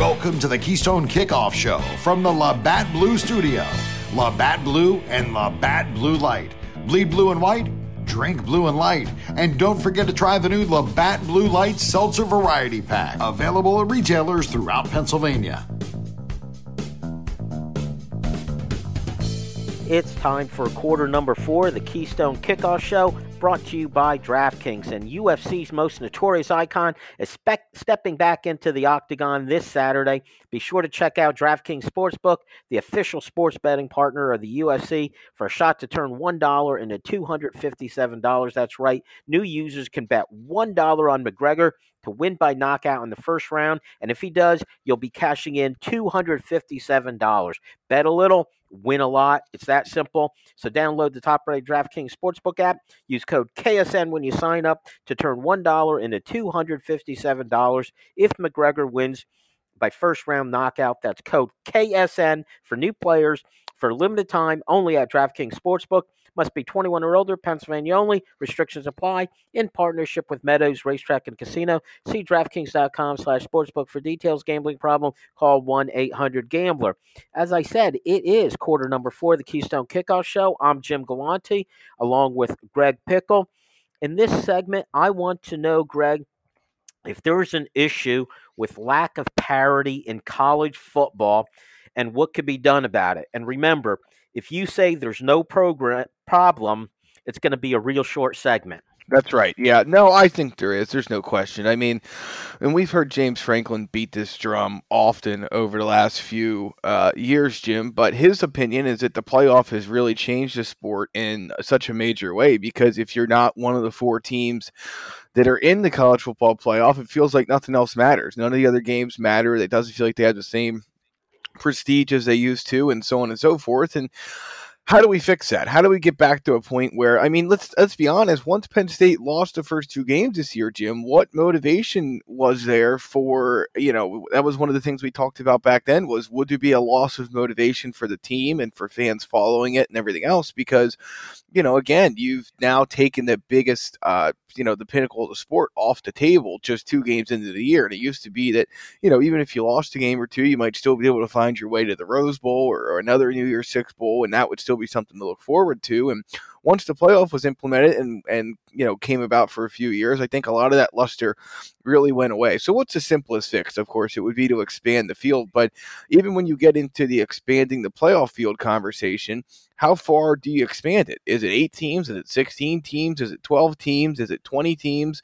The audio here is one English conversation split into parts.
Welcome to the Keystone Kickoff Show from the Labatt Blue Studio. Labatt Blue and Labatt Blue Light. Bleed blue and white, drink blue and light. And don't forget to try the new Labatt Blue Light Seltzer Variety Pack. Available at retailers throughout Pennsylvania. It's time for quarter number 4 of the Keystone Kickoff Show, brought to you by DraftKings. And UFC's most notorious icon is stepping back into the octagon this Saturday. Be sure to check out DraftKings Sportsbook, the official sports betting partner of the UFC, for a shot to turn $1 into $257. That's right. New users can bet $1 on McGregor to win by knockout in the first round. And if he does, you'll be cashing in $257. Bet a little, win a lot. It's that simple. So download the top-rated DraftKings Sportsbook app. Use code KSN when you sign up to turn $1 into $257 if McGregor wins by first-round knockout. That's code KSN for new players for a limited time only at DraftKings Sportsbook. Must be 21 or older, Pennsylvania only. Restrictions apply. In partnership with Meadows Racetrack and Casino. See DraftKings.com/sportsbook for details. Gambling problem? Call 1-800-GAMBLER. As I said, it is quarter number 4 of the Keystone Kickoff Show. I'm Jim Galante, along with Greg Pickle. In this segment, I want to know, Greg, if there's an issue with lack of parity in college football and what could be done about it. And remember, if you say there's no problem, it's going to be a real short segment. That's right. Yeah. No, I think there is. There's no question. I mean, and we've heard James Franklin beat this drum often over the last few years, Jim, but his opinion is that the playoff has really changed the sport in such a major way, because if you're not one of the 4 teams that are in the college football playoff, it feels like nothing else matters. None of the other games matter. It doesn't feel like they have the same prestige as they used to, and so on and so forth. And how do we fix that? How do we get back to a point where, I mean, let's be honest, once Penn State lost the first 2 games this year, Jim, what motivation was there for, that was one of the things we talked about back then, was would there be a loss of motivation for the team and for fans following it and everything else? Because, again, you've now taken the biggest, the pinnacle of the sport off the table just 2 games into the year. And it used to be that, even if you lost a game or 2, you might still be able to find your way to the Rose Bowl or another New Year's Six Bowl, and that would still be something to look forward to. And once the playoff was implemented and came about for a few years, I think a lot of that luster really went away. So what's the simplest fix? Of course, it would be to expand the field. But even when you get into the expanding the playoff field conversation, how far do you expand it? Is it 8 teams? Is it 16 teams? Is it 12 teams? Is it 20 teams?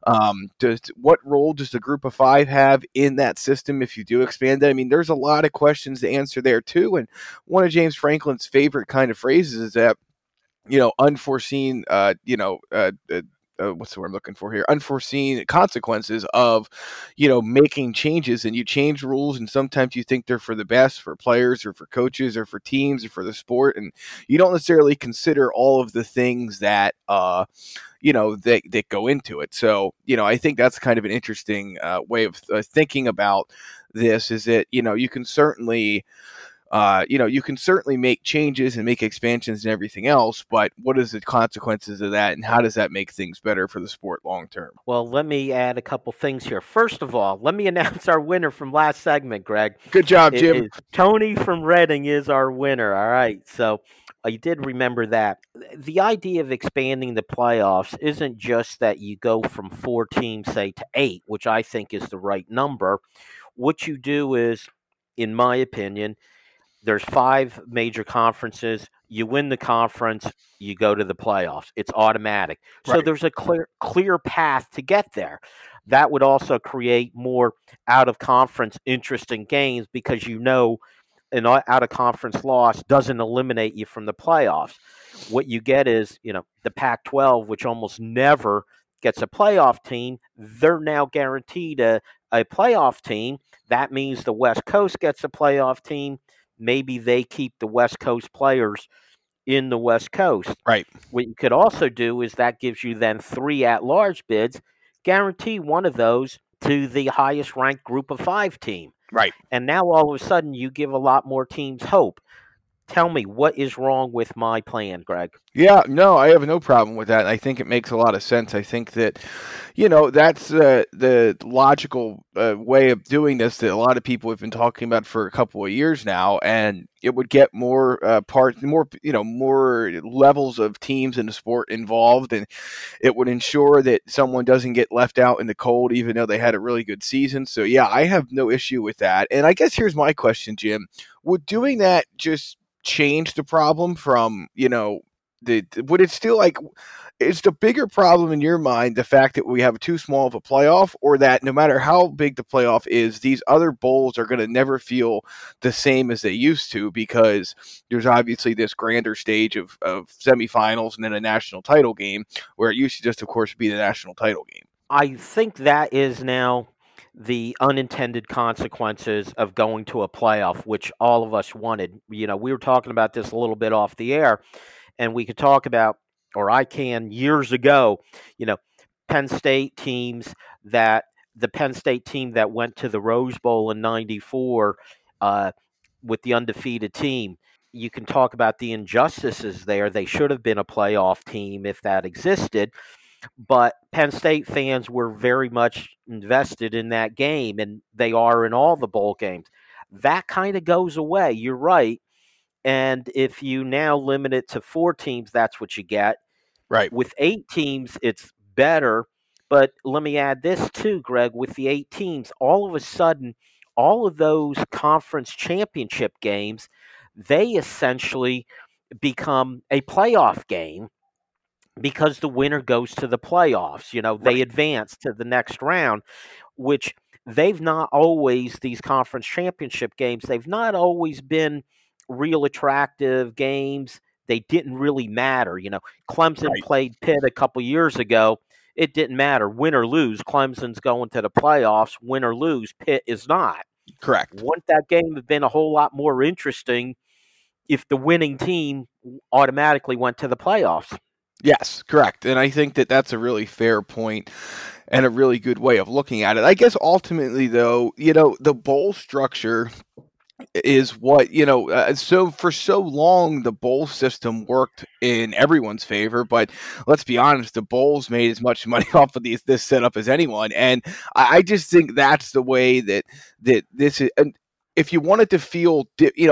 What role does the group of 5 have in that system if you do expand it? I mean, there's a lot of questions to answer there too. And one of James Franklin's favorite kind of phrases is that, unforeseen, what's the word I'm looking for here? Unforeseen consequences of, making changes, and you change rules, and sometimes you think they're for the best for players or for coaches or for teams or for the sport, and you don't necessarily consider all of the things that, that go into it. So, I think that's kind of an interesting way of thinking about this, is that, you can certainly make changes and make expansions and everything else, but what is the consequences of that, and how does that make things better for the sport long term? Well, let me add a couple things here. First of all, let me announce our winner from last segment, Greg. Good job, Jim. Tony from Reading is our winner. All right. So you did remember that. The idea of expanding the playoffs isn't just that you go from 4 teams, say, to 8, which I think is the right number. What you do is, in my opinion, there's 5 major conferences. You win the conference, you go to the playoffs. It's automatic. Right. So there's a clear path to get there. That would also create more out-of-conference interesting games, because an out-of-conference loss doesn't eliminate you from the playoffs. What you get is, the Pac-12, which almost never gets a playoff team, they're now guaranteed a playoff team. That means the West Coast gets a playoff team. Maybe they keep the West Coast players in the West Coast. Right. What you could also do is that gives you then 3 at-large bids, guarantee one of those to the highest-ranked group of 5 team. Right. And now all of a sudden you give a lot more teams hope. Tell me, what is wrong with my plan, Greg? Yeah, no, I have no problem with that. I think it makes a lot of sense. I think that, that's the logical way of doing this that a lot of people have been talking about for a couple of years now, and it would get more more levels of teams in the sport involved, and it would ensure that someone doesn't get left out in the cold, even though they had a really good season. So yeah, I have no issue with that. And I guess here's my question, Jim: would doing that just change the problem from would it still is the bigger problem in your mind the fact that we have too small of a playoff, or that no matter how big the playoff is, these other bowls are going to never feel the same as they used to, because there's obviously this grander stage of semifinals and then a national title game, where it used to just, of course, be the national title game? I think that is now the unintended consequences of going to a playoff, which all of us wanted. We were talking about this a little bit off the air, and we could talk about, or I can, years ago, Penn State teams the Penn State team that went to the Rose Bowl in '94 with the undefeated team. You can talk about the injustices there. They should have been a playoff team if that existed. But Penn State fans were very much invested in that game, and they are in all the bowl games. That kind of goes away. You're right. And if you now limit it to 4 teams, that's what you get. Right. With 8 teams, it's better. But let me add this too, Greg. With the 8 teams, all of a sudden, all of those conference championship games, they essentially become a playoff game, because the winner goes to the playoffs. They advance to the next round, which they've not always, these conference championship games, they've not always been real attractive games. They didn't really matter. Clemson Right. played Pitt a couple years ago. It didn't matter. Win or lose, Clemson's going to the playoffs. Win or lose, Pitt is not. Correct. Wouldn't that game have been a whole lot more interesting if the winning team automatically went to the playoffs? Yes, correct. And I think that that's a really fair point and a really good way of looking at it. I guess ultimately, though, the bowl structure is what, so for so long, the bowl system worked in everyone's favor. But let's be honest, the bowls made as much money off of this setup as anyone. And I just think that's the way that this is. And if you wanted to feel,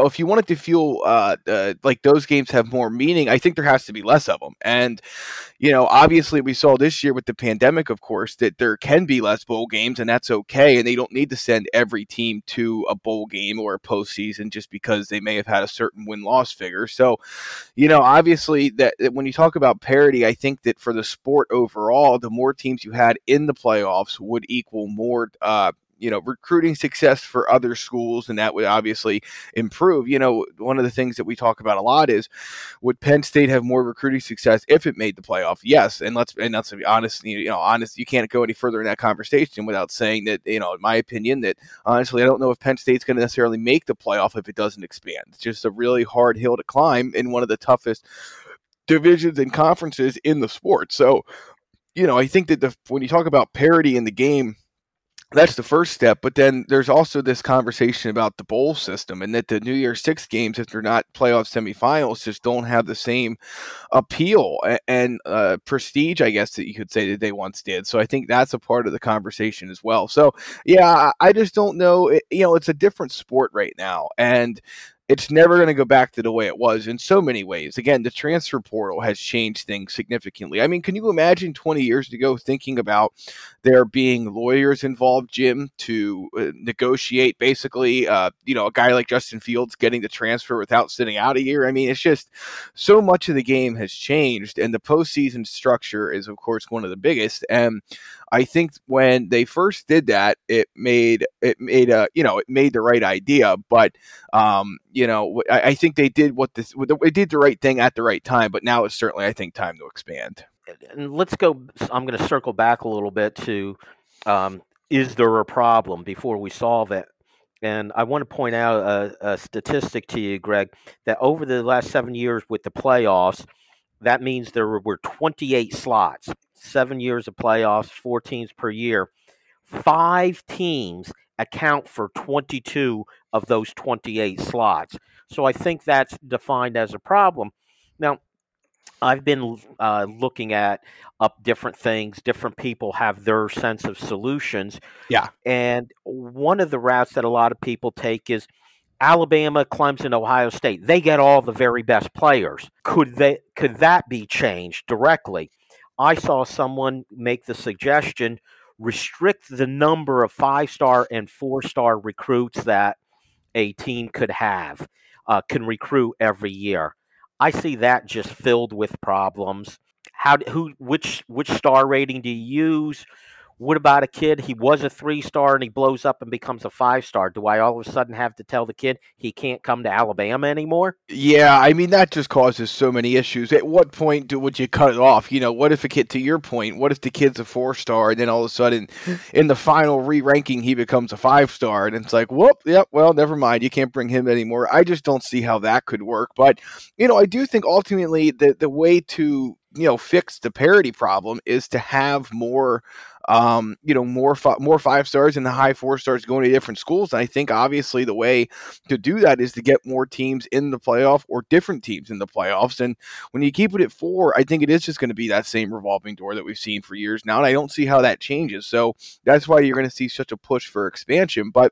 like those games have more meaning, I think there has to be less of them. And obviously we saw this year with the pandemic, of course, that there can be less bowl games, and that's okay. And they don't need to send every team to a bowl game or a postseason just because they may have had a certain win-loss figure. So, obviously that when you talk about parity, I think that for the sport overall, the more teams you had in the playoffs would equal more recruiting success for other schools, and that would obviously improve. One of the things that we talk about a lot is, would Penn State have more recruiting success if it made the playoff? Yes, and let's be honest. You can't go any further in that conversation without saying that, in my opinion, that honestly, I don't know if Penn State's going to necessarily make the playoff if it doesn't expand. It's just a really hard hill to climb in one of the toughest divisions and conferences in the sport. So, I think that when you talk about parity in the game, that's the first step. But then there's also this conversation about the bowl system, and that the New Year's Six games, if they're not playoff semifinals, just don't have the same appeal and prestige, I guess, that you could say that they once did. So I think that's a part of the conversation as well. So yeah, I just don't know. It's a different sport right now, and it's never going to go back to the way it was in so many ways. Again, the transfer portal has changed things significantly. I mean, can you imagine 20 years ago thinking about there being lawyers involved, Jim, to negotiate basically, a guy like Justin Fields getting the transfer without sitting out a year? I mean, it's just so much of the game has changed, and the postseason structure is, of course, one of the biggest. And I think when they first did that, it made the right idea. But I think they did they did the right thing at the right time. But now it's certainly, I think, time to expand. And let's go. I'm going to circle back a little bit to, is there a problem before we solve it? And I want to point out a statistic to you, Greg, that over the last 7 years with the playoffs, that means there were 28 slots, 7 years of playoffs, 4 teams per year. 5 teams account for 22 of those 28 slots. So I think that's defined as a problem. Now, I've been looking at up different things. Different people have their sense of solutions. Yeah. And one of the routes that a lot of people take is Alabama, Clemson, Ohio State. They get all the very best players. Could that be changed directly? I saw someone make the suggestion, restrict the number of 5-star and 4-star recruits that a team could have, can recruit every year. I see that just filled with problems. Which star rating do you use? What about a kid? He was a 3-star and he blows up and becomes a 5-star. Do I all of a sudden have to tell the kid he can't come to Alabama anymore? Yeah, I mean, that just causes so many issues. At what point would you cut it off? What if a kid, to your point, what if the kid's a 4-star and then all of a sudden in the final re-ranking he becomes a 5-star and it's like, whoop, yep, well, never mind. You can't bring him anymore. I just don't see how that could work. But, I do think ultimately the way to, fix the parity problem is to have more more 5-stars and the high 4-stars going to different schools. And I think obviously the way to do that is to get more teams in the playoff or different teams in the playoffs. And when you keep it at 4, I think it is just going to be that same revolving door that we've seen for years now. And I don't see how that changes. So that's why you're going to see such a push for expansion. But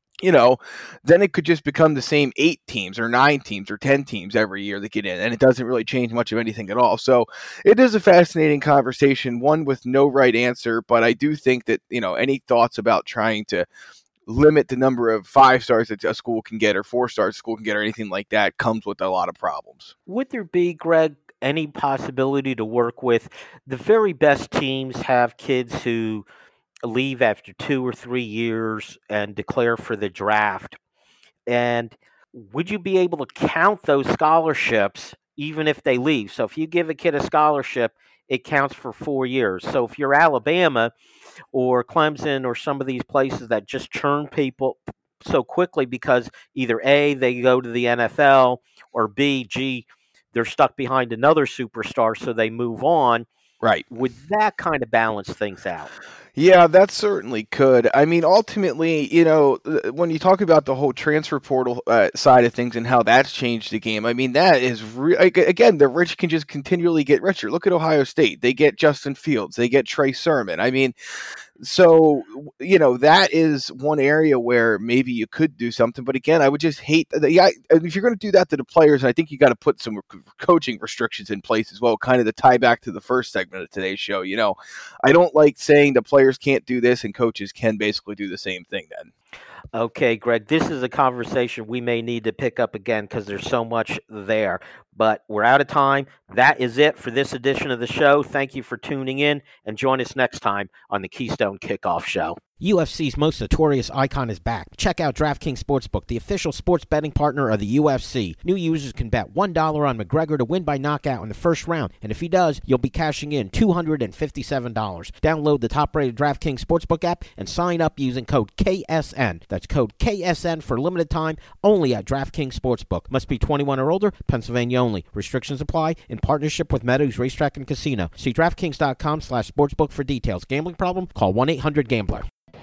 then it could just become the same 8 teams or 9 teams or 10 teams every year that get in, and it doesn't really change much of anything at all. So it is a fascinating conversation, one with no right answer, but I do think that, any thoughts about trying to limit the number of 5-stars that a school can get or 4-stars a school can get or anything like that comes with a lot of problems. Would there be, Greg, any possibility to work with the very best teams have kids who leave after 2 or 3 years and declare for the draft? And would you be able to count those scholarships even if they leave? So if you give a kid a scholarship, it counts for 4 years. So if you're Alabama or Clemson or some of these places that just churn people so quickly because either A, they go to the NFL, or B, they're stuck behind another superstar, so they move on. Right. Would that kind of balance things out? Yeah, that certainly could. I mean, ultimately, when you talk about the whole transfer portal side of things and how that's changed the game, I mean, that is again, the rich can just continually get richer. Look at Ohio State. They get Justin Fields. They get Trey Sermon. I mean, so, that is one area where maybe you could do something. But again, I would just hate that. Yeah, if you're going to do that to the players, I think you got to put some coaching restrictions in place as well, kind of to tie back to the first segment of today's show. I don't like saying the players can't do this and coaches can basically do the same thing then. Okay, Greg, this is a conversation we may need to pick up again because there's so much there. But we're out of time. That is it for this edition of the show. Thank you for tuning in, and join us next time on the Keystone Kickoff Show. UFC's most notorious icon is back. Check out DraftKings Sportsbook, the official sports betting partner of the UFC. New users can bet $1 on McGregor to win by knockout in the first round, and if he does, you'll be cashing in $257. Download the top-rated DraftKings Sportsbook app and sign up using code KSN. That's code KSN for limited time, only at DraftKings Sportsbook. Must be 21 or older, Pennsylvania only. Restrictions apply in partnership with Meadows Racetrack and Casino. See DraftKings.com/sportsbook for details. Gambling problem? Call 1-800-GAMBLER.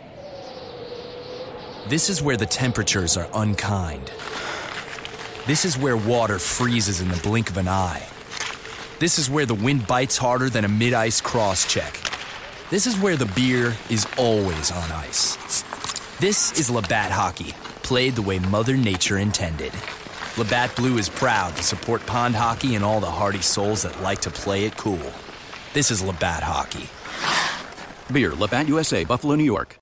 This is where the temperatures are unkind. This is where water freezes in the blink of an eye. This is where the wind bites harder than a mid-ice cross-check. This is where the beer is always on ice. This is Labatt Hockey, played the way Mother Nature intended. Labatt Blue is proud to support pond hockey and all the hardy souls that like to play it cool. This is Labatt Hockey. Beer, Labatt USA, Buffalo, New York.